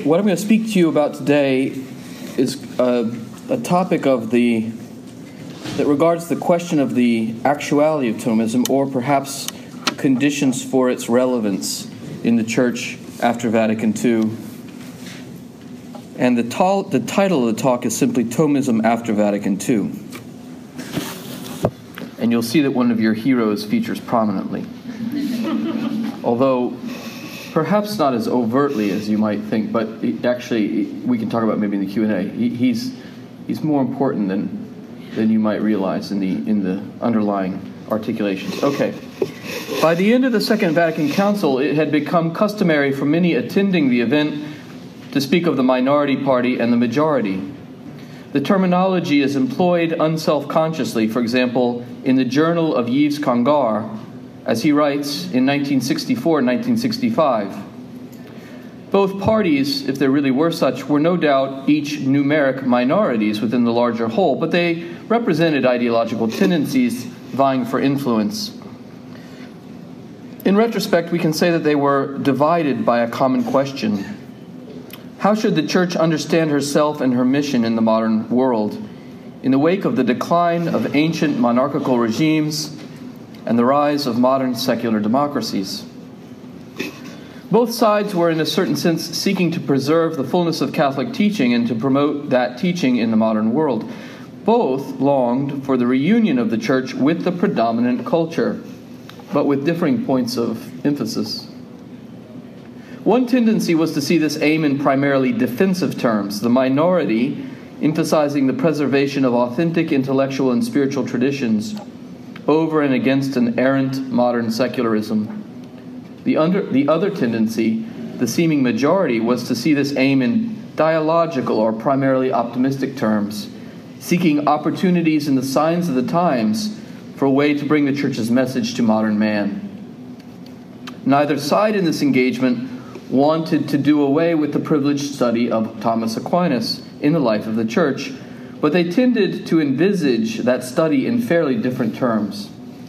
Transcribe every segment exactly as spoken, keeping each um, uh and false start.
what I'm going to speak to you about today is uh, a topic of the that regards the question of the actuality of Thomism, or perhaps conditions for its relevance in the Church after Vatican Two. And the, tall, the title of the talk is simply Thomism after Vatican Two. And you'll see that one of your heroes features prominently. Although perhaps not as overtly as you might think, but actually we can talk about maybe in the Q and A. He, he's he's more important than than you might realize in the in the underlying articulations. Okay. By the end of the Second Vatican Council, it had become customary for many attending the event to speak of the minority party and the majority. The terminology is employed unself-consciously, for example, in the Journal of Yves Congar, as he writes in nineteen sixty-four and nineteen sixty-five. Both parties, if there really were such, were no doubt each numeric minorities within the larger whole, but they represented ideological tendencies vying for influence. In retrospect, we can say that they were divided by a common question. How should the Church understand herself and her mission in the modern world, in the wake of the decline of ancient monarchical regimes and the rise of modern secular democracies? Both sides were, in a certain sense, seeking to preserve the fullness of Catholic teaching and to promote that teaching in the modern world. Both longed for the reunion of the Church with the predominant culture, but with differing points of emphasis. One tendency was to see this aim in primarily defensive terms, the minority emphasizing the preservation of authentic intellectual and spiritual traditions over and against an errant modern secularism. The, under, the other tendency, the seeming majority, was to see this aim in dialogical or primarily optimistic terms, seeking opportunities in the signs of the times for a way to bring the Church's message to modern man. Neither side in this engagement wanted to do away with the privileged study of Thomas Aquinas in the life of the Church, but they tended to envisage that study in fairly different terms.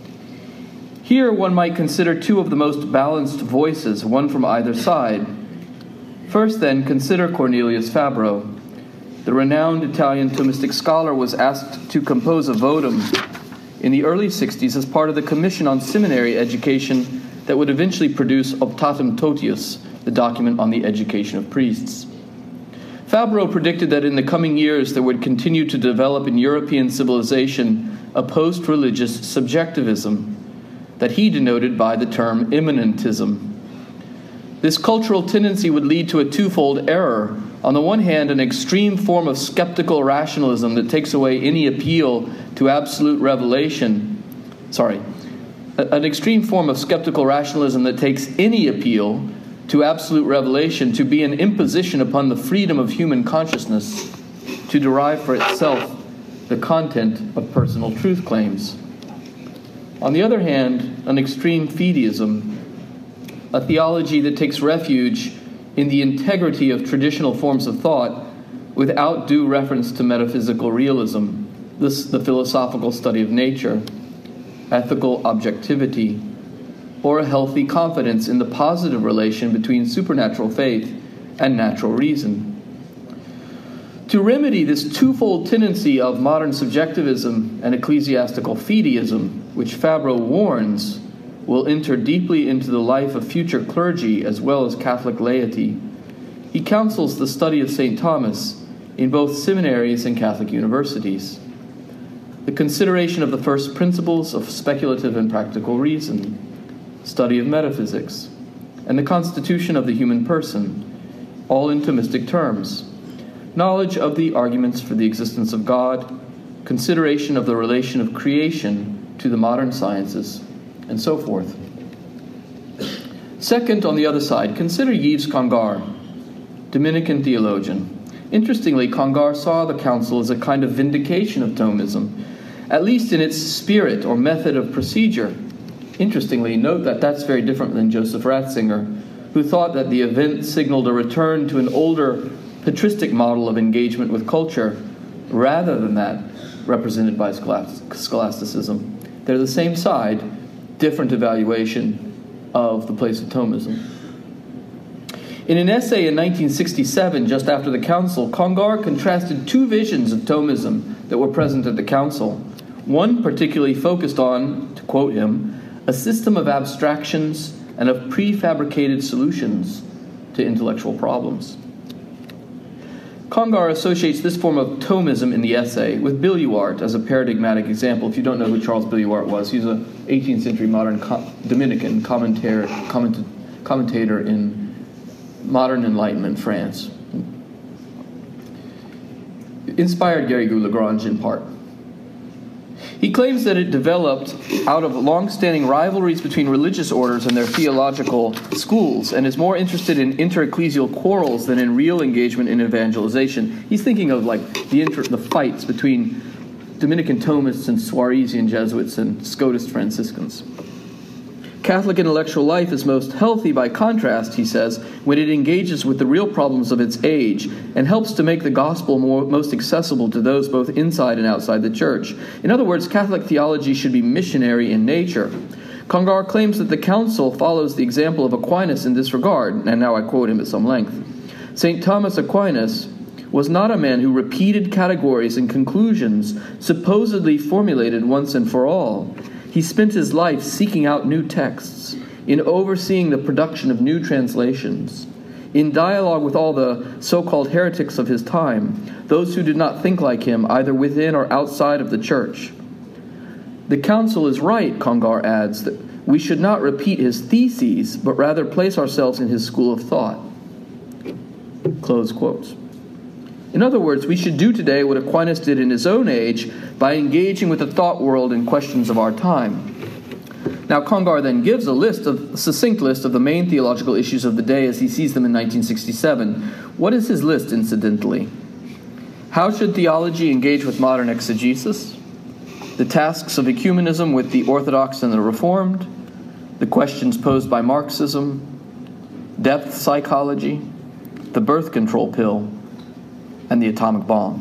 Here one might consider two of the most balanced voices, one from either side. First, then, consider Cornelius Fabro. The renowned Italian Thomistic scholar was asked to compose a votum in the early sixties as part of the Commission on Seminary Education that would eventually produce Optatum Totius, the document on the education of priests. Fabro predicted that in the coming years there would continue to develop in European civilization a post-religious subjectivism that he denoted by the term immanentism. This cultural tendency would lead to a twofold error. On the one hand, an extreme form of skeptical rationalism that takes away any appeal to absolute revelation. Sorry, an extreme form of skeptical rationalism that takes any appeal to absolute revelation to be an imposition upon the freedom of human consciousness to derive for itself the content of personal truth claims. On the other hand, an extreme fideism, a theology that takes refuge in the integrity of traditional forms of thought without due reference to metaphysical realism, this, the philosophical study of nature, ethical objectivity, or a healthy confidence in the positive relation between supernatural faith and natural reason. To remedy this twofold tendency of modern subjectivism and ecclesiastical fideism, which Fabro warns will enter deeply into the life of future clergy as well as Catholic laity, he counsels the study of Saint Thomas in both seminaries and Catholic universities, the consideration of the first principles of speculative and practical reason, study of metaphysics, and the constitution of the human person, all in Thomistic terms, knowledge of the arguments for the existence of God, consideration of the relation of creation to the modern sciences, and so forth. Second, on the other side, consider Yves Congar, Dominican theologian. Interestingly, Congar saw the council as a kind of vindication of Thomism, at least in its spirit or method of procedure. Interestingly, note that that's very different than Joseph Ratzinger, who thought that the event signaled a return to an older patristic model of engagement with culture, rather than that represented by scholasticism. They're the same side, different evaluation of the place of Thomism. In an essay in nineteen sixty-seven, just after the council, Congar contrasted two visions of Thomism that were present at the council. One particularly focused on, to quote him, a system of abstractions and of prefabricated solutions to intellectual problems. Congar associates this form of Thomism in the essay with Billuart as a paradigmatic example. If you don't know who Charles Billuart was, he's an eighteenth century modern co- Dominican commentator, comment, commentator in modern Enlightenment France. Inspired Garrigou-Lagrange in part. He claims that it developed out of long-standing rivalries between religious orders and their theological schools, and is more interested in inter-ecclesial quarrels than in real engagement in evangelization. He's thinking of like the inter- the fights between Dominican Thomists and Suarezian Jesuits and Scotist Franciscans. Catholic intellectual life is most healthy, by contrast, he says, when it engages with the real problems of its age and helps to make the gospel more, most accessible to those both inside and outside the church. In other words, Catholic theology should be missionary in nature. Congar claims that the council follows the example of Aquinas in this regard, and now I quote him at some length. Saint Thomas Aquinas was not a man who repeated categories and conclusions supposedly formulated once and for all. He spent his life seeking out new texts, in overseeing the production of new translations, in dialogue with all the so-called heretics of his time, those who did not think like him, either within or outside of the church. The council is right, Congar adds, that we should not repeat his theses, but rather place ourselves in his school of thought. Close quotes. In other words, we should do today what Aquinas did in his own age by engaging with the thought world in questions of our time. Now, Congar then gives a list of a succinct list of the main theological issues of the day as he sees them in nineteen sixty-seven. What is his list, incidentally? How should theology engage with modern exegesis? The tasks of ecumenism with the Orthodox and the Reformed? The questions posed by Marxism? Depth psychology? The birth control pill? And the atomic bomb.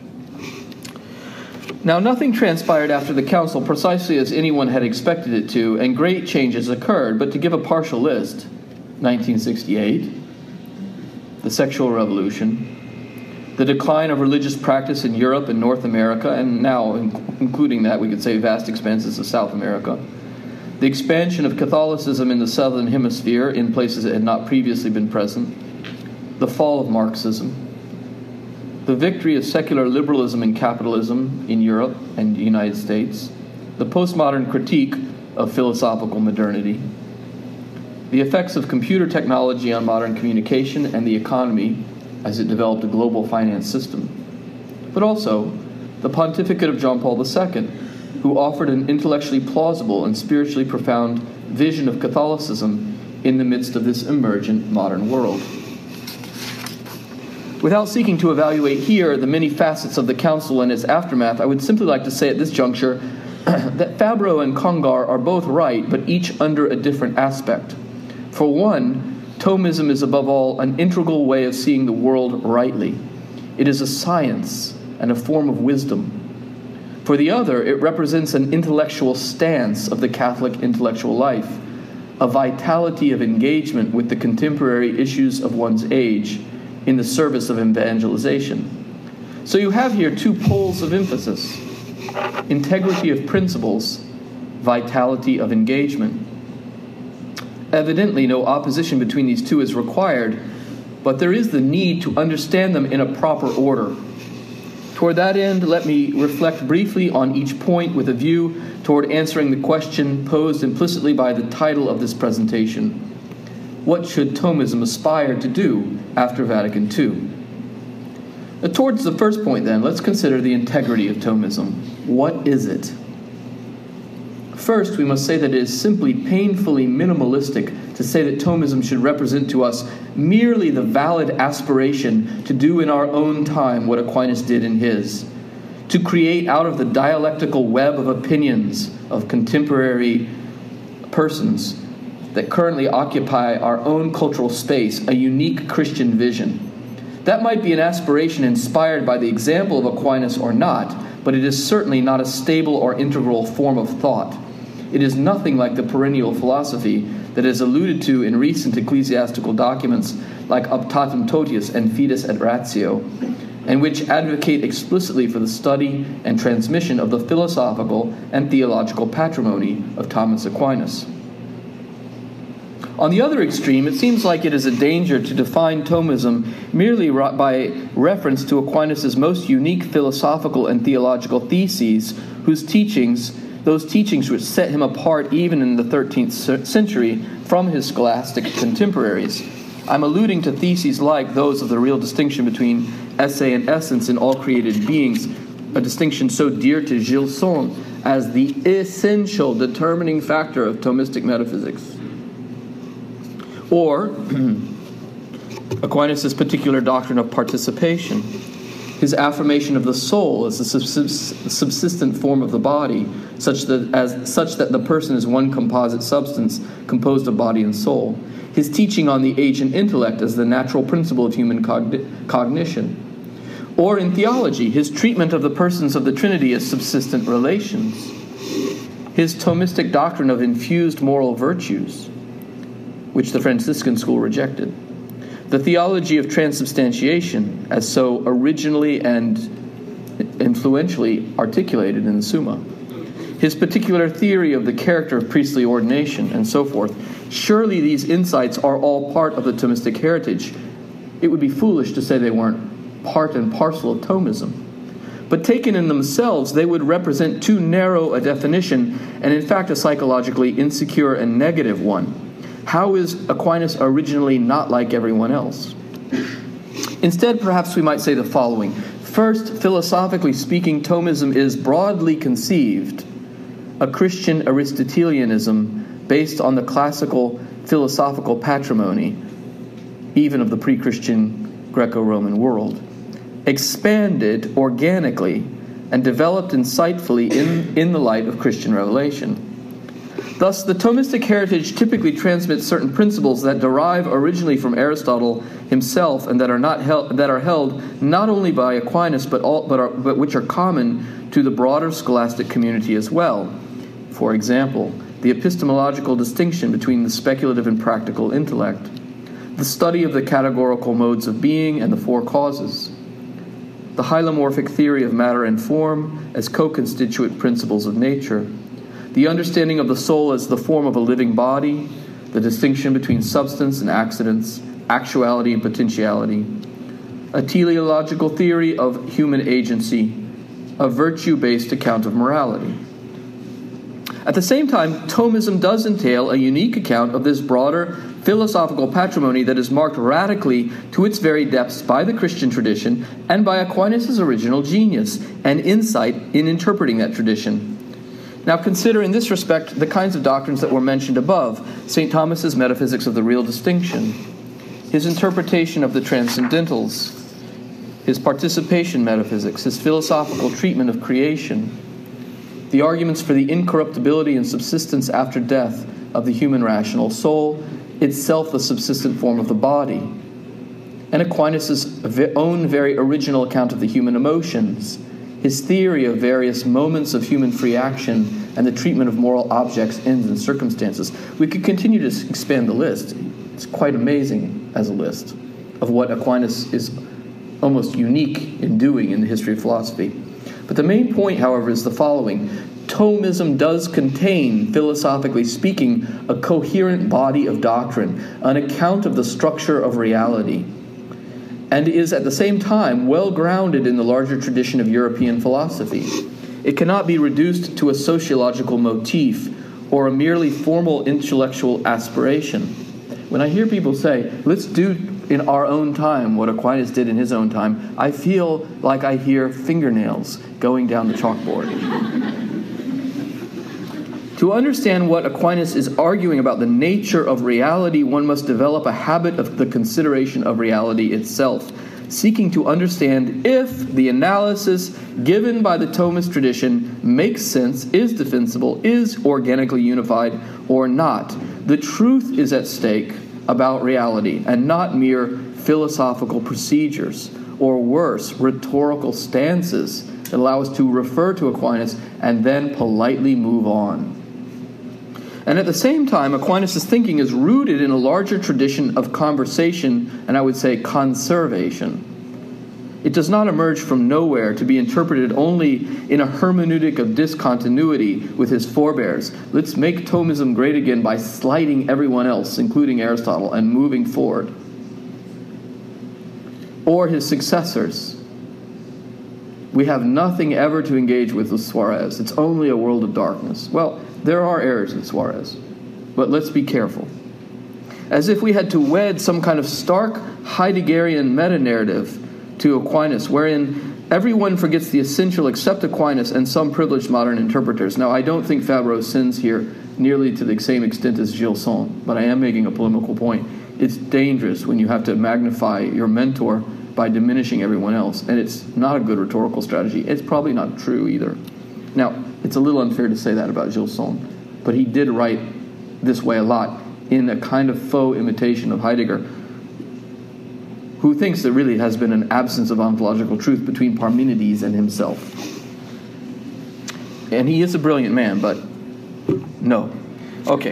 Now, nothing transpired after the council precisely as anyone had expected it to, and great changes occurred. But to give a partial list, nineteen sixty-eight, the sexual revolution, the decline of religious practice in Europe and North America, and now, including that, we could say vast expanses of South America, the expansion of Catholicism in the Southern Hemisphere in places that had not previously been present, the fall of Marxism, the victory of secular liberalism and capitalism in Europe and the United States, the postmodern critique of philosophical modernity, the effects of computer technology on modern communication and the economy as it developed a global finance system, but also the pontificate of John Paul the Second, who offered an intellectually plausible and spiritually profound vision of Catholicism in the midst of this emergent modern world. Without seeking to evaluate here the many facets of the council and its aftermath, I would simply like to say at this juncture that Fabro and Congar are both right, but each under a different aspect. For one, Thomism is above all an integral way of seeing the world rightly. It is a science and a form of wisdom. For the other, it represents an intellectual stance of the Catholic intellectual life, a vitality of engagement with the contemporary issues of one's age, in the service of evangelization. So you have here two poles of emphasis: integrity of principles, vitality of engagement. Evidently, no opposition between these two is required, but there is the need to understand them in a proper order. Toward that end, let me reflect briefly on each point with a view toward answering the question posed implicitly by the title of this presentation: what should Thomism aspire to do after Vatican Two? Now, towards the first point, then, let's consider the integrity of Thomism. What is it? First, we must say that it is simply painfully minimalistic to say that Thomism should represent to us merely the valid aspiration to do in our own time what Aquinas did in his, to create out of the dialectical web of opinions of contemporary persons that currently occupy our own cultural space a unique Christian vision. That might be an aspiration inspired by the example of Aquinas or not, but it is certainly not a stable or integral form of thought. it is nothing like the perennial philosophy that is alluded to in recent ecclesiastical documents like Optatum Totius and Fides et Ratio, and which advocate explicitly for the study and transmission of the philosophical and theological patrimony of Thomas Aquinas. On the other extreme, it seems like it is a danger to define Thomism merely by reference to Aquinas' most unique philosophical and theological theses, whose teachings, those teachings which set him apart even in the thirteenth century from his scholastic contemporaries. I'm alluding to theses like those of the real distinction between esse and essence in all created beings, a distinction so dear to Gilson as the essential determining factor of Thomistic metaphysics. Or Aquinas' particular doctrine of participation, his affirmation of the soul as a subsistent form of the body, such that as such that the person is one composite substance composed of body and soul, his teaching on the agent intellect as the natural principle of human cogn- cognition, or in theology, his treatment of the persons of the Trinity as subsistent relations, his Thomistic doctrine of infused moral virtues, which the Franciscan school rejected, the theology of transubstantiation as so originally and influentially articulated in the Summa, his particular theory of the character of priestly ordination, and so forth. Surely these insights are all part of the Thomistic heritage. It would be foolish to say they weren't part and parcel of Thomism. But taken in themselves, they would represent too narrow a definition, and in fact a psychologically insecure and negative one. How is Aquinas originally not like everyone else? Instead, perhaps we might say the following. First, philosophically speaking, Thomism is broadly conceived a Christian Aristotelianism based on the classical philosophical patrimony, even of the pre-Christian Greco-Roman world, expanded organically and developed insightfully in, in the light of Christian revelation. Thus, the Thomistic heritage typically transmits certain principles that derive originally from Aristotle himself and that are not held, that are held not only by Aquinas but all, but, are, but which are common to the broader scholastic community as well. For example, the epistemological distinction between the speculative and practical intellect, the study of the categorical modes of being and the four causes, the hylomorphic theory of matter and form as co-constituent principles of nature, the understanding of the soul as the form of a living body, the distinction between substance and accidents, actuality and potentiality, a teleological theory of human agency, a virtue-based account of morality. At the same time, Thomism does entail a unique account of this broader philosophical patrimony that is marked radically to its very depths by the Christian tradition and by Aquinas' original genius and insight in interpreting that tradition. Now consider in this respect the kinds of doctrines that were mentioned above, Saint Thomas's metaphysics of the real distinction, his interpretation of the transcendentals, his participation metaphysics, his philosophical treatment of creation, the arguments for the incorruptibility and subsistence after death of the human rational soul, itself the subsistent form of the body, and Aquinas' own very original account of the human emotions, his theory of various moments of human free action, and the treatment of moral objects, ends, and circumstances. We could continue to expand the list. It's quite amazing as a list of what Aquinas is almost unique in doing in the history of philosophy. But the main point, however, is the following. Thomism does contain, philosophically speaking, a coherent body of doctrine, an account of the structure of reality, and is at the same time well grounded in the larger tradition of European philosophy. It cannot be reduced to a sociological motif or a merely formal intellectual aspiration. When I hear people say, let's do in our own time what Aquinas did in his own time, I feel like I hear fingernails going down the chalkboard. To understand what Aquinas is arguing about the nature of reality, one must develop a habit of the consideration of reality itself, seeking to understand if the analysis given by the Thomist tradition makes sense, is defensible, is organically unified, or not. The truth is at stake about reality, and not mere philosophical procedures, or worse, rhetorical stances that allow us to refer to Aquinas and then politely move on. And at the same time, Aquinas' thinking is rooted in a larger tradition of conversation, and I would say conservation. It does not emerge from nowhere to be interpreted only in a hermeneutic of discontinuity with his forebears. Let's make Thomism great again by slighting everyone else, including Aristotle, and moving forward. Or his successors. We have nothing ever to engage with with Suarez. It's only a world of darkness. Well, there are errors in Suarez, but let's be careful. As if we had to wed some kind of stark Heideggerian meta-narrative to Aquinas, wherein everyone forgets the essential except Aquinas and some privileged modern interpreters. Now, I don't think Fabreau sins here nearly to the same extent as Gilson, but I am making a polemical point. It's dangerous when you have to magnify your mentor by diminishing everyone else, and it's not a good rhetorical strategy. It's probably not true either. Now, it's a little unfair to say that about Gilson, but he did write this way a lot in a kind of faux imitation of Heidegger, who thinks there really has been an absence of ontological truth between Parmenides and himself. And he is a brilliant man, but no. Okay.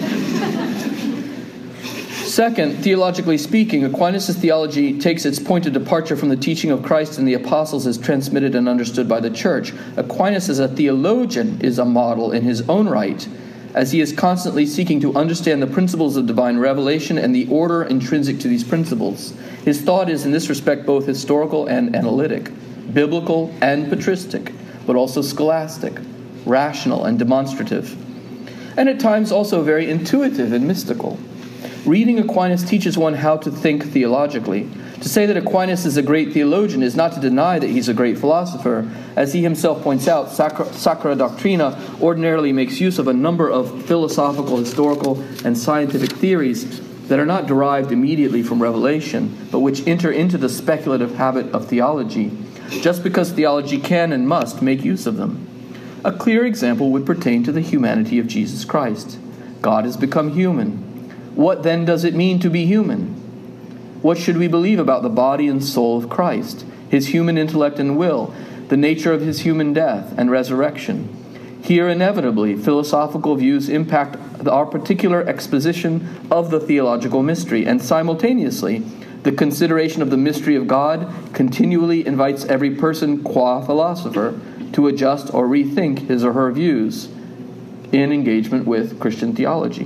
Second, theologically speaking, Aquinas' theology takes its point of departure from the teaching of Christ and the apostles as transmitted and understood by the church. Aquinas as a theologian is a model in his own right, as he is constantly seeking to understand the principles of divine revelation and the order intrinsic to these principles. His thought is in this respect both historical and analytic, biblical and patristic, but also scholastic, rational and demonstrative, and at times also very intuitive and mystical. Reading Aquinas teaches one how to think theologically. To say that Aquinas is a great theologian is not to deny that he's a great philosopher. As he himself points out, Sacra, Sacra Doctrina ordinarily makes use of a number of philosophical, historical, and scientific theories that are not derived immediately from revelation, but which enter into the speculative habit of theology, just because theology can and must make use of them. A clear example would pertain to the humanity of Jesus Christ. God has become human. What then does it mean to be human? What should we believe about the body and soul of Christ, his human intellect and will, the nature of his human death and resurrection? Here, inevitably, philosophical views impact our particular exposition of the theological mystery, and simultaneously, the consideration of the mystery of God continually invites every person, qua philosopher, to adjust or rethink his or her views in engagement with Christian theology.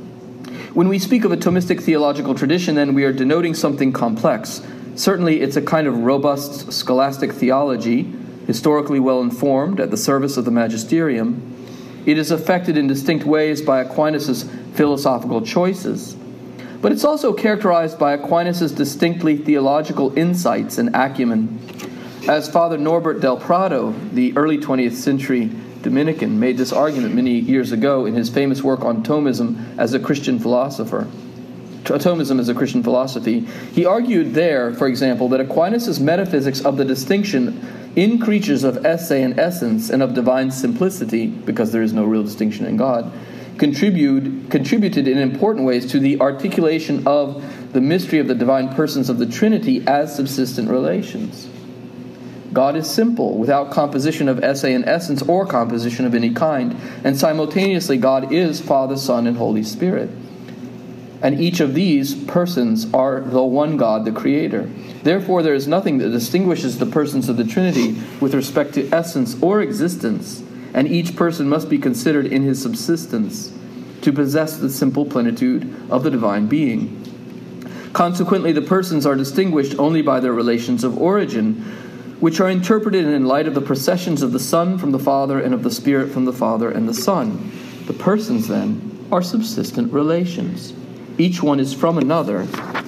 When we speak of a Thomistic theological tradition, then we are denoting something complex. Certainly, it's a kind of robust scholastic theology, historically well-informed, at the service of the magisterium. It is affected in distinct ways by Aquinas' philosophical choices. But it's also characterized by Aquinas' distinctly theological insights and acumen. As Father Norbert del Prado, the early twentieth century Dominican, made this argument many years ago in his famous work on Thomism as a Christian philosopher. Thomism as a Christian philosophy. He argued there, for example, that Aquinas' metaphysics of the distinction in creatures of esse and essence and of divine simplicity, because there is no real distinction in God, contribute, contributed in important ways to the articulation of the mystery of the divine persons of the Trinity as subsistent relations. God is simple, without composition of esse and essence or composition of any kind, and simultaneously God is Father, Son, and Holy Spirit. And each of these persons are the one God, the Creator. Therefore, there is nothing that distinguishes the persons of the Trinity with respect to essence or existence, and each person must be considered in his subsistence to possess the simple plenitude of the divine being. Consequently, the persons are distinguished only by their relations of origin, which are interpreted in light of the processions of the Son from the Father and of the Spirit from the Father and the Son. The persons, then, are subsistent relations. Each one is from another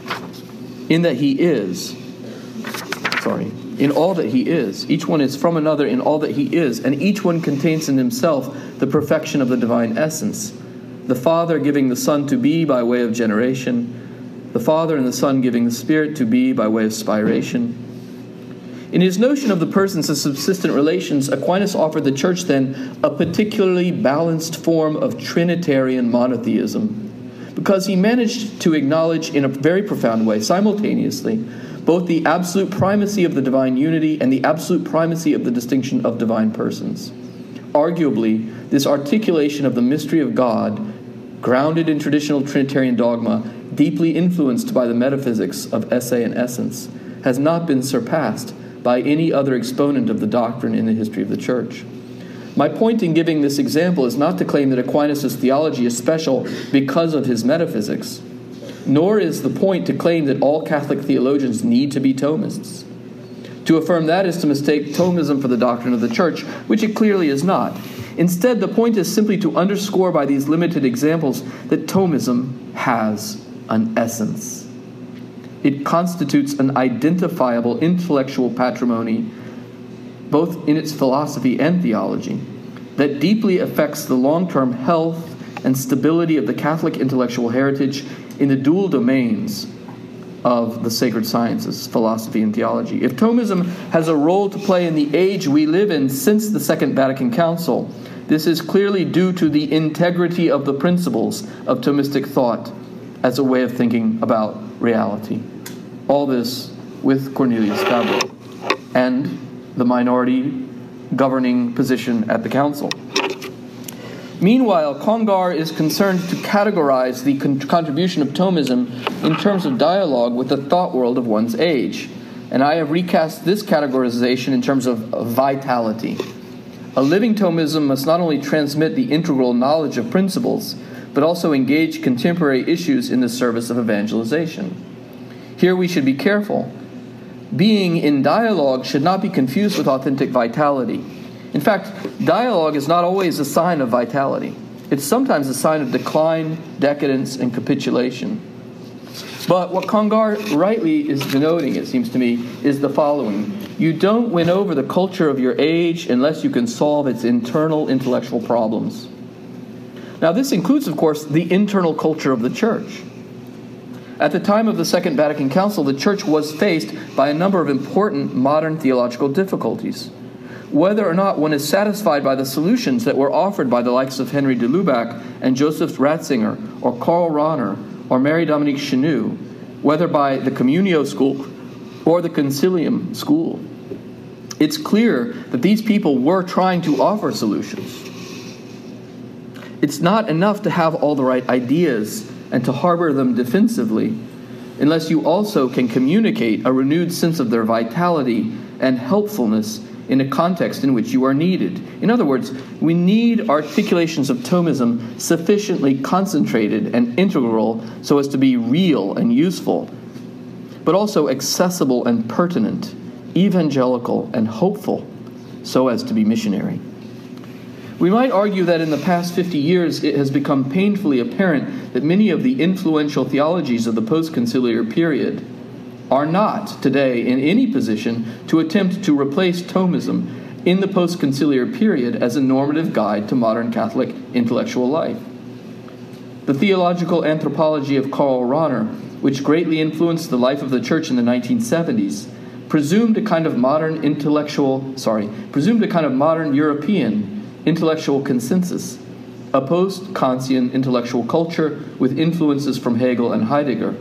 in that he is, sorry, in all that he is. Each one is from another in all that he is, and each one contains in himself the perfection of the divine essence. The Father giving the Son to be by way of generation, the Father and the Son giving the Spirit to be by way of spiration. In his notion of the persons as subsistent relations, Aquinas offered the Church, then, a particularly balanced form of Trinitarian monotheism, because he managed to acknowledge in a very profound way, simultaneously, both the absolute primacy of the divine unity and the absolute primacy of the distinction of divine persons. Arguably, this articulation of the mystery of God grounded in traditional Trinitarian dogma, deeply influenced by the metaphysics of esse and essence, has not been surpassed by any other exponent of the doctrine in the history of the Church. My point in giving this example is not to claim that Aquinas' theology is special because of his metaphysics, nor is the point to claim that all Catholic theologians need to be Thomists. To affirm that is to mistake Thomism for the doctrine of the Church, which it clearly is not. Instead, the point is simply to underscore by these limited examples that Thomism has an essence. It constitutes an identifiable intellectual patrimony, both in its philosophy and theology, that deeply affects the long-term health and stability of the Catholic intellectual heritage in the dual domains of the sacred sciences, philosophy and theology. If Thomism has a role to play in the age we live in since the Second Vatican Council, this is clearly due to the integrity of the principles of Thomistic thought as a way of thinking about reality. All this with Cornelius Fabro and the minority governing position at the council. Meanwhile, Congar is concerned to categorize the con- contribution of Thomism in terms of dialogue with the thought world of one's age. And I have recast this categorization in terms of vitality. A living Thomism must not only transmit the integral knowledge of principles, but also engage contemporary issues in the service of evangelization. Here we should be careful. Being in dialogue should not be confused with authentic vitality. In fact, dialogue is not always a sign of vitality. It's sometimes a sign of decline, decadence, and capitulation. But what Congar rightly is denoting, it seems to me, is the following. You don't win over the culture of your age unless you can solve its internal intellectual problems. Now, this includes, of course, the internal culture of the Church. At the time of the Second Vatican Council, the Church was faced by a number of important modern theological difficulties. Whether or not one is satisfied by the solutions that were offered by the likes of Henry de Lubac and Joseph Ratzinger or Karl Rahner or Mary Dominique Chenu, whether by the Communio school or the Concilium school, it's clear that these people were trying to offer solutions. It's not enough to have all the right ideas and to harbor them defensively, unless you also can communicate a renewed sense of their vitality and helpfulness in a context in which you are needed. In other words, we need articulations of Thomism sufficiently concentrated and integral so as to be real and useful, but also accessible and pertinent, evangelical and hopeful, so as to be missionary. We might argue that in the past fifty years it has become painfully apparent that many of the influential theologies of the post-conciliar period are not today in any position to attempt to replace Thomism in the post-conciliar period as a normative guide to modern Catholic intellectual life. The theological anthropology of Karl Rahner, which greatly influenced the life of the Church in the nineteen seventies, presumed a kind of modern intellectual, sorry, presumed a kind of modern European intellectual consensus, a post-Kantian intellectual culture with influences from Hegel and Heidegger.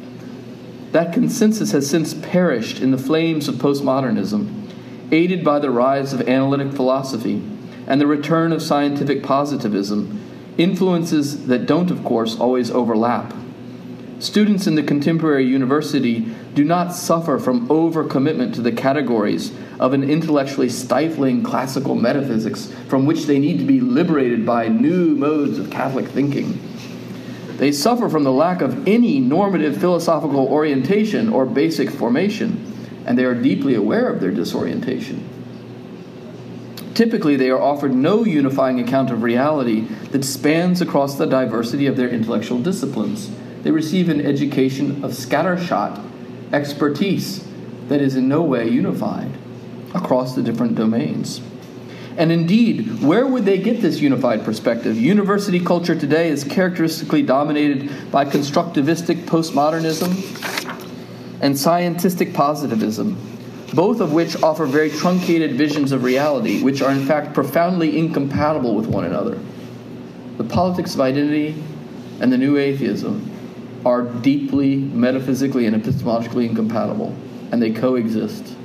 That consensus has since perished in the flames of postmodernism, aided by the rise of analytic philosophy and the return of scientific positivism, influences that don't, of course, always overlap. Students in the contemporary university do not suffer from overcommitment to the categories of an intellectually stifling classical metaphysics from which they need to be liberated by new modes of Catholic thinking. They suffer from the lack of any normative philosophical orientation or basic formation, and they are deeply aware of their disorientation. Typically, they are offered no unifying account of reality that spans across the diversity of their intellectual disciplines. They receive an education of scattershot expertise that is in no way unified across the different domains. And indeed, where would they get this unified perspective? University culture today is characteristically dominated by constructivistic postmodernism and scientistic positivism, both of which offer very truncated visions of reality, which are in fact profoundly incompatible with one another. The politics of identity and the new atheism are deeply metaphysically and epistemologically incompatible, and they coexist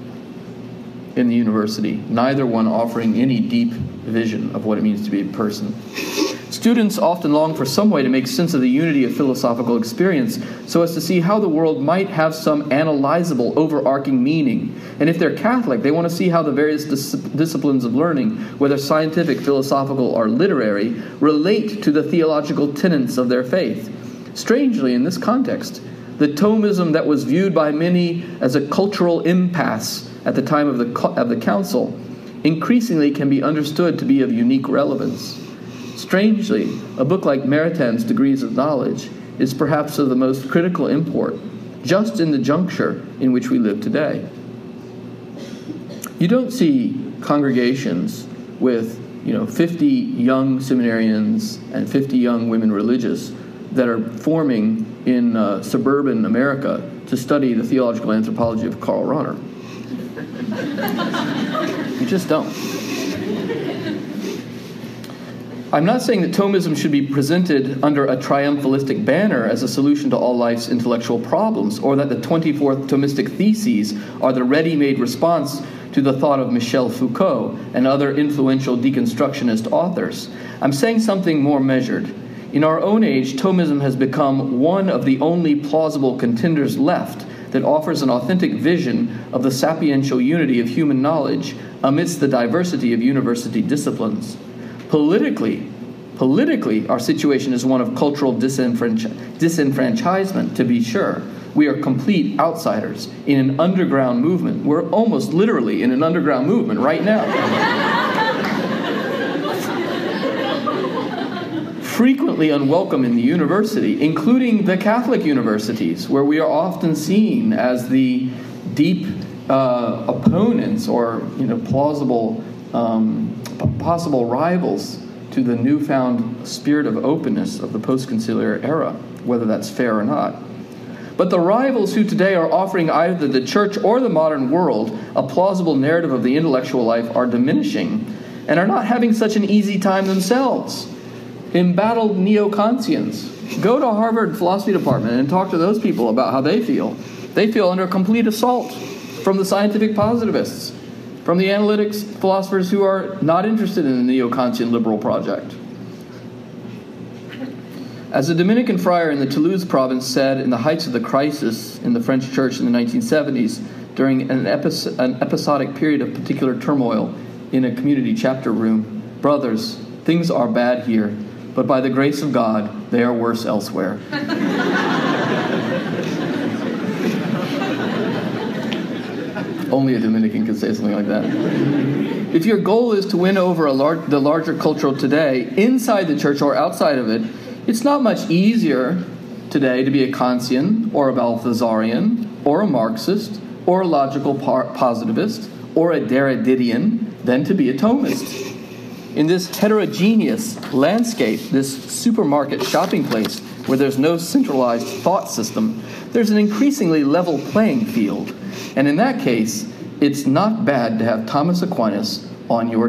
in the university, neither one offering any deep vision of what it means to be a person. Students often long for some way to make sense of the unity of philosophical experience so as to see how the world might have some analyzable, overarching meaning. And if they're Catholic, they want to see how the various dis- disciplines of learning, whether scientific, philosophical, or literary, relate to the theological tenets of their faith. Strangely, in this context, the Thomism that was viewed by many as a cultural impasse at the time of the, co- of the Council increasingly can be understood to be of unique relevance. Strangely, a book like Maritain's Degrees of Knowledge is perhaps of the most critical import, just in the juncture in which we live today. You don't see congregations with, you know, fifty young seminarians and fifty young women religious that are forming in uh, suburban America to study the theological anthropology of Karl Rahner. You just don't. I'm not saying that Thomism should be presented under a triumphalistic banner as a solution to all life's intellectual problems, or that the twenty-fourth Thomistic theses are the ready-made response to the thought of Michel Foucault and other influential deconstructionist authors. I'm saying something more measured. In our own age, Thomism has become one of the only plausible contenders left that offers an authentic vision of the sapiential unity of human knowledge amidst the diversity of university disciplines. Politically, politically, our situation is one of cultural disenfranch- disenfranchisement, to be sure. We are complete outsiders in an underground movement. We're almost literally in an underground movement right now. Frequently unwelcome in the university, including the Catholic universities, where we are often seen as the deep uh, opponents or, you know, plausible um, possible rivals to the newfound spirit of openness of the post-conciliar era, whether that's fair or not. But the rivals who today are offering either the church or the modern world a plausible narrative of the intellectual life are diminishing and are not having such an easy time themselves. Embattled neo-Kantians. Go to Harvard philosophy department and talk to those people about how they feel. They feel under complete assault from the scientific positivists, from the analytics philosophers who are not interested in the neo-Kantian liberal project. As a Dominican friar in the Toulouse province said in the heights of the crisis in the French church in the nineteen seventies, during an, epi- an episodic period of particular turmoil in a community chapter room, "Brothers, things are bad here, but by the grace of God, they are worse elsewhere." Only a Dominican could say something like that. If your goal is to win over a lar- the larger culture today, inside the church or outside of it, it's not much easier today to be a Kantian or a Balthasarian or a Marxist or a logical par- positivist or a Derridian than to be a Thomist. In this heterogeneous landscape, this supermarket shopping place where there's no centralized thought system, there's an increasingly level playing field. And in that case, it's not bad to have Thomas Aquinas on your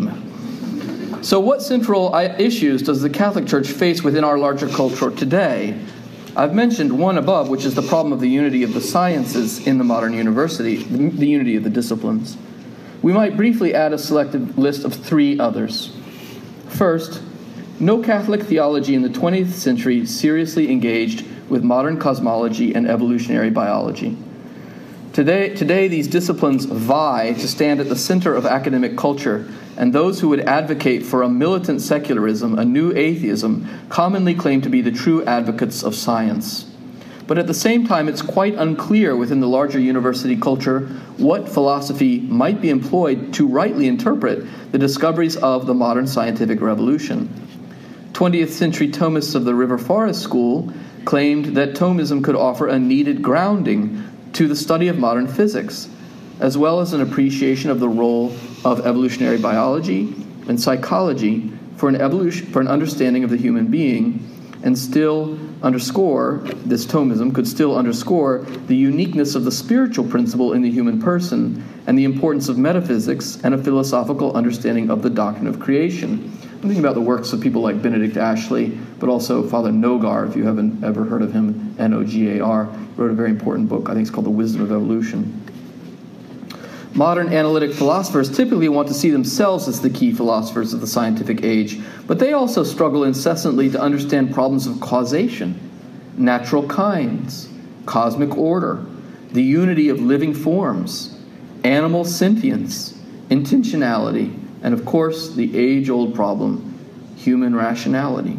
team. So what central issues does the Catholic Church face within our larger culture today? I've mentioned one above, which is the problem of the unity of the sciences in the modern university, the unity of the disciplines. We might briefly add a selected list of three others. First, no Catholic theology in the twentieth century seriously engaged with modern cosmology and evolutionary biology. Today, today, these disciplines vie to stand at the center of academic culture, and those who would advocate for a militant secularism, a new atheism, commonly claim to be the true advocates of science. But at the same time, it's quite unclear within the larger university culture what philosophy might be employed to rightly interpret the discoveries of the modern scientific revolution. twentieth century Thomists of the River Forest School claimed that Thomism could offer a needed grounding to the study of modern physics, as well as an appreciation of the role of evolutionary biology and psychology for an evolution, for an understanding of the human being, and still underscore, this Thomism could still underscore the uniqueness of the spiritual principle in the human person and the importance of metaphysics and a philosophical understanding of the doctrine of creation. I'm thinking about the works of people like Benedict Ashley, but also Father Nogar, if you haven't ever heard of him, N O G A R, wrote a very important book, I think it's called The Wisdom of Evolution. Modern analytic philosophers typically want to see themselves as the key philosophers of the scientific age, but they also struggle incessantly to understand problems of causation, natural kinds, cosmic order, the unity of living forms, animal sentience, intentionality, and of course, the age-old problem, human rationality.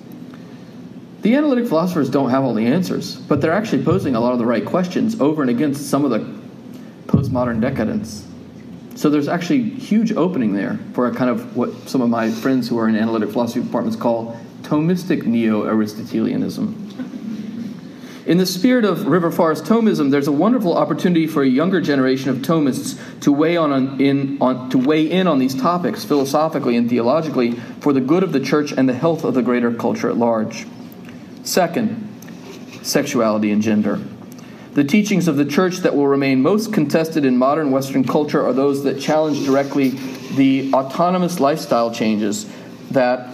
The analytic philosophers don't have all the answers, but they're actually posing a lot of the right questions over and against some of the postmodern decadents. So there's actually huge opening there for a kind of what some of my friends who are in analytic philosophy departments call Thomistic neo-Aristotelianism. In the spirit of River Forest Thomism, there's a wonderful opportunity for a younger generation of Thomists to weigh on, in, on, to weigh in on these topics philosophically and theologically for the good of the church and the health of the greater culture at large. Second, sexuality and gender. The teachings of the church that will remain most contested in modern Western culture are those that challenge directly the autonomous lifestyle changes that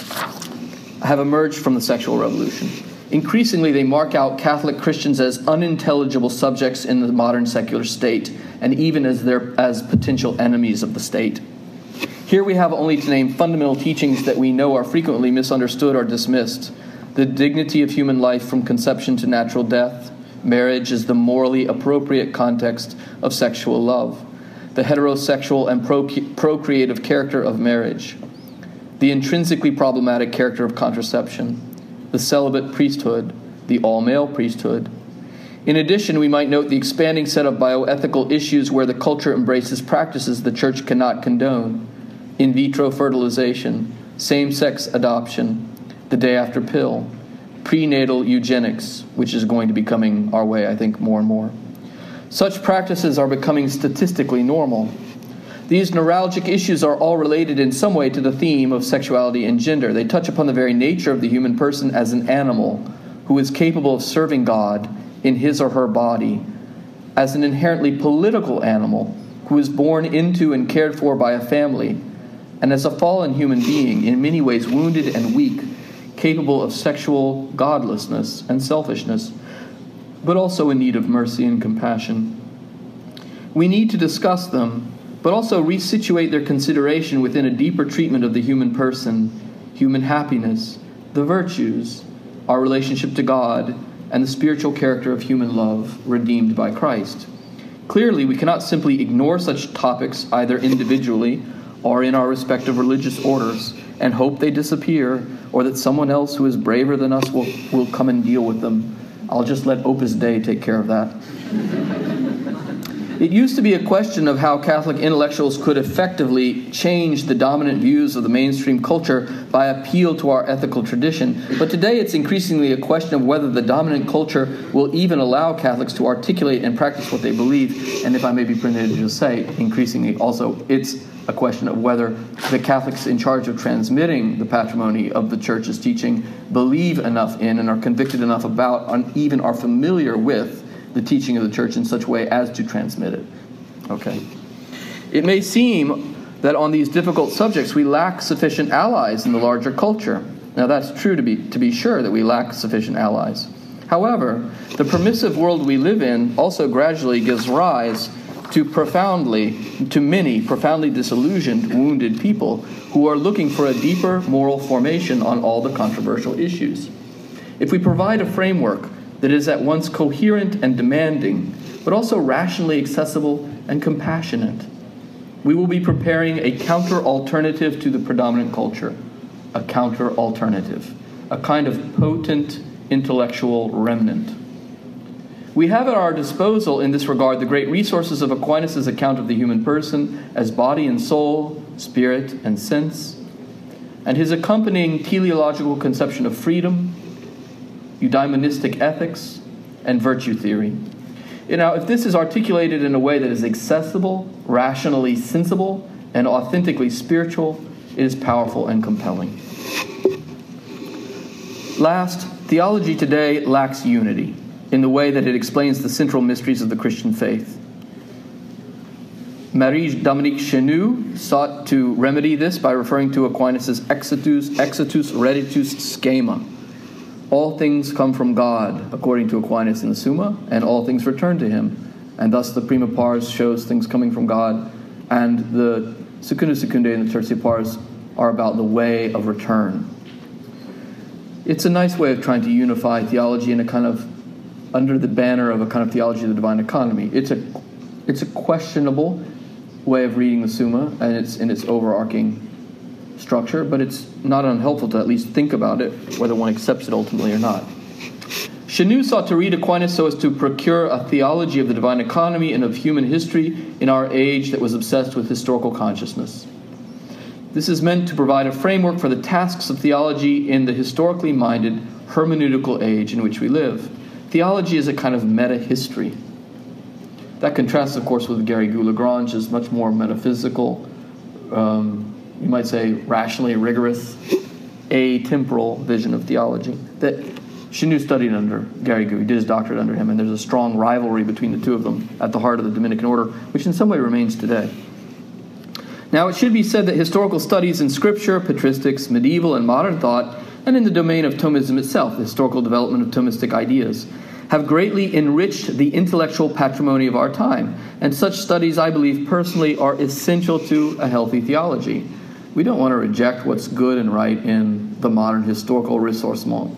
have emerged from the sexual revolution. Increasingly, they mark out Catholic Christians as unintelligible subjects in the modern secular state, and even as their as potential enemies of the state. Here we have only to name fundamental teachings that we know are frequently misunderstood or dismissed. The dignity of human life from conception to natural death. Marriage is the morally appropriate context of sexual love. The heterosexual and proc- procreative character of marriage. The intrinsically problematic character of contraception. The celibate priesthood, the all-male priesthood. In addition, we might note the expanding set of bioethical issues where the culture embraces practices the church cannot condone. In vitro fertilization, same-sex adoption, the day-after pill, prenatal eugenics, which is going to be coming our way, I think, more and more. Such practices are becoming statistically normal. These neuralgic issues are all related in some way to the theme of sexuality and gender. They touch upon the very nature of the human person as an animal who is capable of serving God in his or her body, as an inherently political animal who is born into and cared for by a family, and as a fallen human being, in many ways wounded and weak, capable of sexual godlessness and selfishness, but also in need of mercy and compassion. We need to discuss them, but also resituate their consideration within a deeper treatment of the human person, human happiness, the virtues, our relationship to God, and the spiritual character of human love redeemed by Christ. Clearly, we cannot simply ignore such topics either individually or in our respective religious orders and hope they disappear or that someone else who is braver than us will, will come and deal with them. I'll just let Opus Dei take care of that. It used to be a question of how Catholic intellectuals could effectively change the dominant views of the mainstream culture by appeal to our ethical tradition. But today it's increasingly a question of whether the dominant culture will even allow Catholics to articulate and practice what they believe. And if I may be permitted to just say, increasingly also, it's a question of whether the Catholics in charge of transmitting the patrimony of the Church's teaching believe enough in and are convicted enough about and even are familiar with the teaching of the Church in such a way as to transmit it. Okay. It may seem that on these difficult subjects we lack sufficient allies in the larger culture. Now that's true to be to be sure that we lack sufficient allies. However, the permissive world we live in also gradually gives rise to profoundly, to many profoundly disillusioned, wounded people who are looking for a deeper moral formation on all the controversial issues. If we provide a framework that is at once coherent and demanding, but also rationally accessible and compassionate, we will be preparing a counter-alternative to the predominant culture, a counter-alternative, a kind of potent intellectual remnant. We have at our disposal in this regard the great resources of Aquinas' account of the human person as body and soul, spirit and sense, and his accompanying teleological conception of freedom, eudaimonistic ethics, and virtue theory. You know, if this is articulated in a way that is accessible, rationally sensible, and authentically spiritual, it is powerful and compelling. Last, theology today lacks unity in the way that it explains the central mysteries of the Christian faith. Marie-Dominique Chenu sought to remedy this by referring to Aquinas' exitus, exitus reditus schema. All things come from God, according to Aquinas in the Summa, and all things return to him, and thus the prima pars shows things coming from God, and the secunda secundae and the tertia pars are about the way of return. It's a nice way of trying to unify theology in a kind of, under the banner of a kind of theology of the divine economy. It's a, it's a questionable way of reading the Summa and its in its overarching structure, but it's not unhelpful to at least think about it, whether one accepts it ultimately or not. Chenu sought to read Aquinas so as to procure a theology of the divine economy and of human history in our age that was obsessed with historical consciousness. This is meant to provide a framework for the tasks of theology in the historically minded hermeneutical age in which we live. Theology is a kind of meta-history. That contrasts, of course, with Garrigou-Lagrange's much more metaphysical, um, you might say rationally rigorous, atemporal vision of theology that Chenu studied under Garrigou. He did his doctorate under him, and there's a strong rivalry between the two of them at the heart of the Dominican order, which in some way remains today. Now, it should be said that historical studies in Scripture, patristics, medieval and modern thought, and in the domain of Thomism itself, the historical development of Thomistic ideas, have greatly enriched the intellectual patrimony of our time. And such studies, I believe personally, are essential to a healthy theology. We don't want to reject what's good and right in the modern historical ressourcement.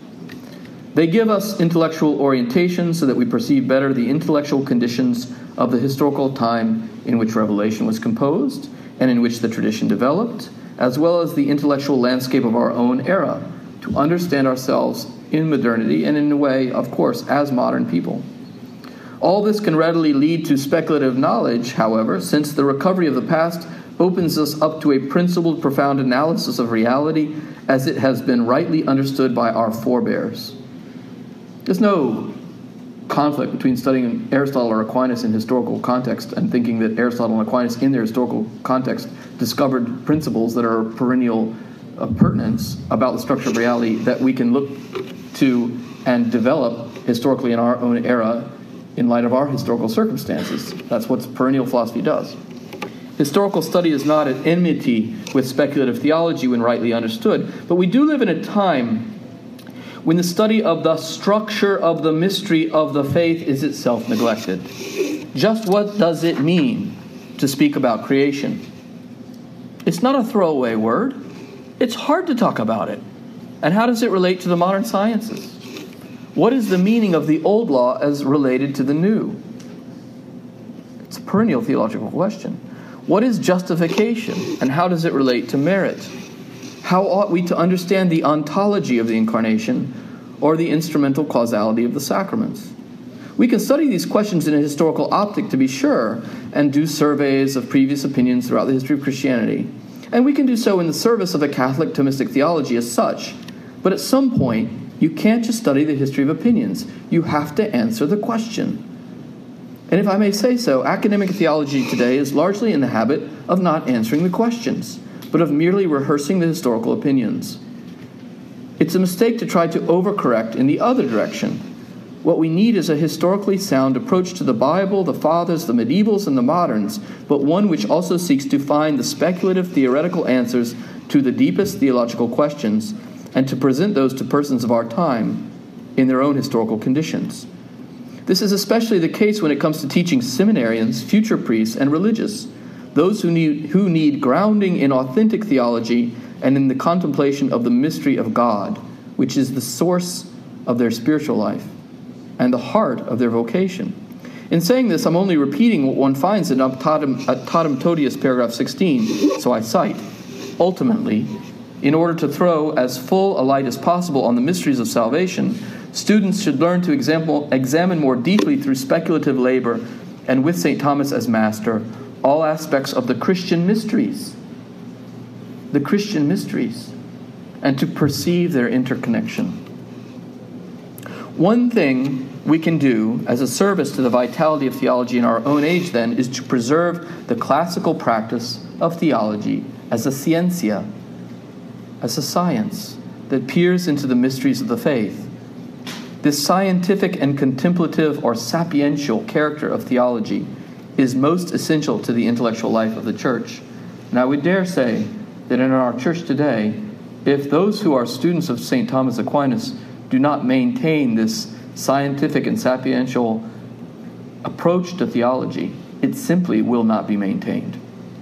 They give us intellectual orientation so that we perceive better the intellectual conditions of the historical time in which Revelation was composed and in which the tradition developed, as well as the intellectual landscape of our own era, to understand ourselves in modernity and in a way, of course, as modern people. All this can readily lead to speculative knowledge, however, since the recovery of the past opens us up to a principled, profound analysis of reality as it has been rightly understood by our forebears. There's no conflict between studying Aristotle or Aquinas in historical context and thinking that Aristotle and Aquinas in their historical context discovered principles that are perennial uh, pertinence about the structure of reality that we can look to and develop historically in our own era in light of our historical circumstances. That's what perennial philosophy does. Historical study is not at enmity with speculative theology when rightly understood, but we do live in a time when the study of the structure of the mystery of the faith is itself neglected. Just what does it mean to speak about creation? It's not a throwaway word. It's hard to talk about it. And how does it relate to the modern sciences? What is the meaning of the old law as related to the new? It's a perennial theological question. What is justification, and how does it relate to merit? How ought we to understand the ontology of the incarnation or the instrumental causality of the sacraments? We can study these questions in a historical optic, to be sure, and do surveys of previous opinions throughout the history of Christianity. And we can do so in the service of a Catholic Thomistic theology as such. But at some point, you can't just study the history of opinions. You have to answer the question. And if I may say so, academic theology today is largely in the habit of not answering the questions, but of merely rehearsing the historical opinions. It's a mistake to try to overcorrect in the other direction. What we need is a historically sound approach to the Bible, the Fathers, the medievals, and the moderns, but one which also seeks to find the speculative theoretical answers to the deepest theological questions and to present those to persons of our time in their own historical conditions. This is especially the case when it comes to teaching seminarians, future priests, and religious, those who need, who need grounding in authentic theology and in the contemplation of the mystery of God, which is the source of their spiritual life and the heart of their vocation. In saying this, I'm only repeating what one finds in Totum Totius, paragraph sixteen, so I cite. Ultimately, in order to throw as full a light as possible on the mysteries of salvation, students should learn to example, examine more deeply through speculative labor and with Saint Thomas as master all aspects of the Christian mysteries, the Christian mysteries, and to perceive their interconnection. One thing we can do as a service to the vitality of theology in our own age, then, is to preserve the classical practice of theology as a scientia, as a science that peers into the mysteries of the faith. This scientific and contemplative or sapiential character of theology is most essential to the intellectual life of the Church. And I would dare say that in our Church today, if those who are students of Saint Thomas Aquinas do not maintain this scientific and sapiential approach to theology, it simply will not be maintained.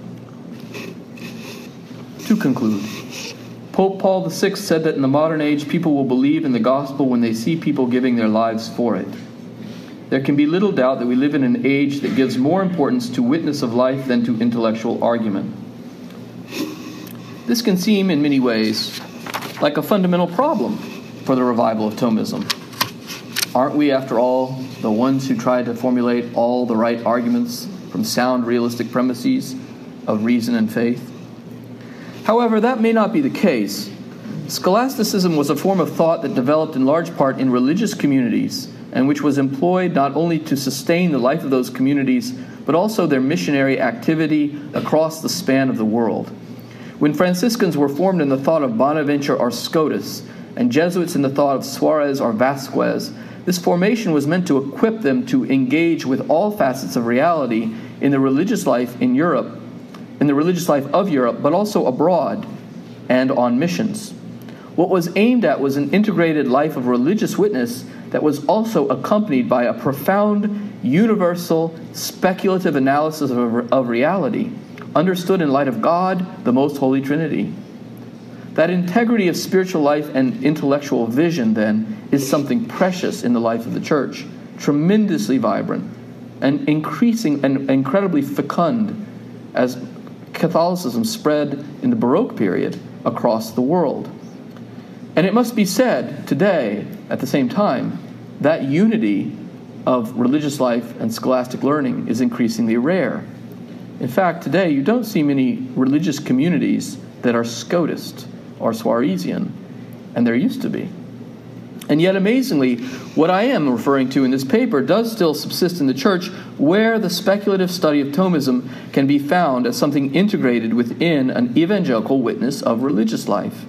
To conclude, Pope Paul the Sixth said that in the modern age, people will believe in the gospel when they see people giving their lives for it. There can be little doubt that we live in an age that gives more importance to witness of life than to intellectual argument. This can seem, in many ways, like a fundamental problem for the revival of Thomism. Aren't we, after all, the ones who try to formulate all the right arguments from sound, realistic premises of reason and faith? However, that may not be the case. Scholasticism was a form of thought that developed in large part in religious communities, and which was employed not only to sustain the life of those communities, but also their missionary activity across the span of the world. When Franciscans were formed in the thought of Bonaventure or Scotus, and Jesuits in the thought of Suarez or Vasquez, this formation was meant to equip them to engage with all facets of reality in the religious life in Europe, in the religious life of Europe, but also abroad and on missions. What was aimed at was an integrated life of religious witness that was also accompanied by a profound, universal, speculative analysis of, of reality, understood in light of God, the Most Holy Trinity. That integrity of spiritual life and intellectual vision, then, is something precious in the life of the Church, tremendously vibrant, and increasing and incredibly fecund as Catholicism spread in the Baroque period across the world. And it must be said today, at the same time, that unity of religious life and scholastic learning is increasingly rare. In fact, today you don't see many religious communities that are Scotist or Suarezian, and there used to be. And yet, amazingly, what I am referring to in this paper does still subsist in the Church, where the speculative study of Thomism can be found as something integrated within an evangelical witness of religious life.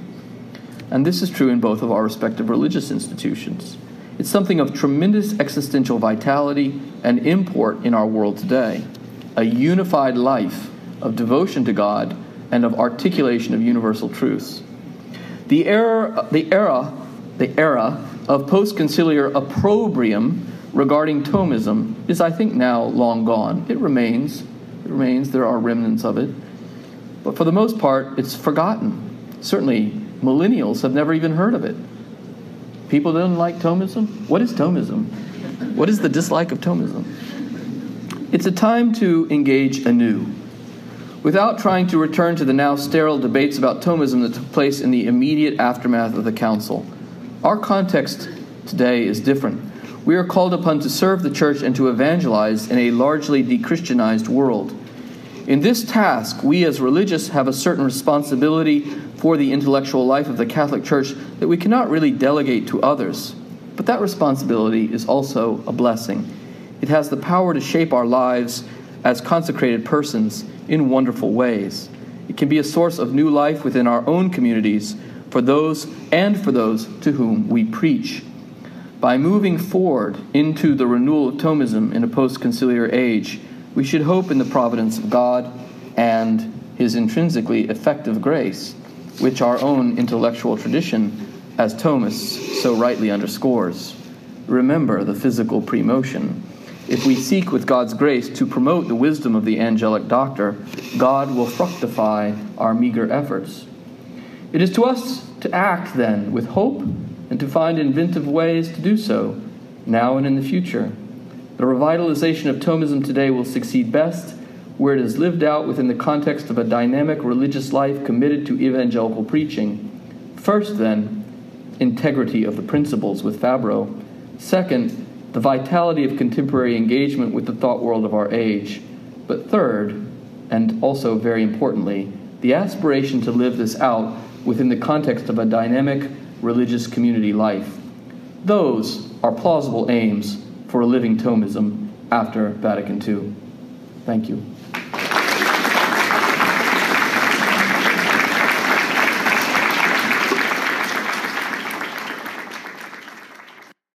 And this is true in both of our respective religious institutions. It's something of tremendous existential vitality and import in our world today, a unified life of devotion to God and of articulation of universal truths. The era, the era, the era of post-conciliar opprobrium regarding Thomism is, I think, now long gone. It remains. It remains. There are remnants of it. But for the most part, it's forgotten. Certainly, millennials have never even heard of it. People don't like Thomism? What is Thomism? What is the dislike of Thomism? It's a time to engage anew. Without trying to return to the now sterile debates about Thomism that took place in the immediate aftermath of the Council, our context today is different. We are called upon to serve the Church and to evangelize in a largely de-Christianized world. In this task, we as religious have a certain responsibility for the intellectual life of the Catholic Church that we cannot really delegate to others. But that responsibility is also a blessing. It has the power to shape our lives as consecrated persons in wonderful ways. It can be a source of new life within our own communities for those and for those to whom we preach. By moving forward into the renewal of Thomism in a post-conciliar age, we should hope in the providence of God and His intrinsically effective grace, which our own intellectual tradition, as Thomas so rightly underscores. Remember the physical premotion. If we seek with God's grace to promote the wisdom of the angelic doctor, God will fructify our meager efforts. It is to us to act, then, with hope and to find inventive ways to do so, now and in the future. The revitalization of Thomism today will succeed best where it is lived out within the context of a dynamic religious life committed to evangelical preaching. First, then, integrity of the principles with Fabro. Second, the vitality of contemporary engagement with the thought world of our age. But third, and also very importantly, the aspiration to live this out within the context of a dynamic religious community life. Those are plausible aims for a living Thomism after Vatican Two. Thank you.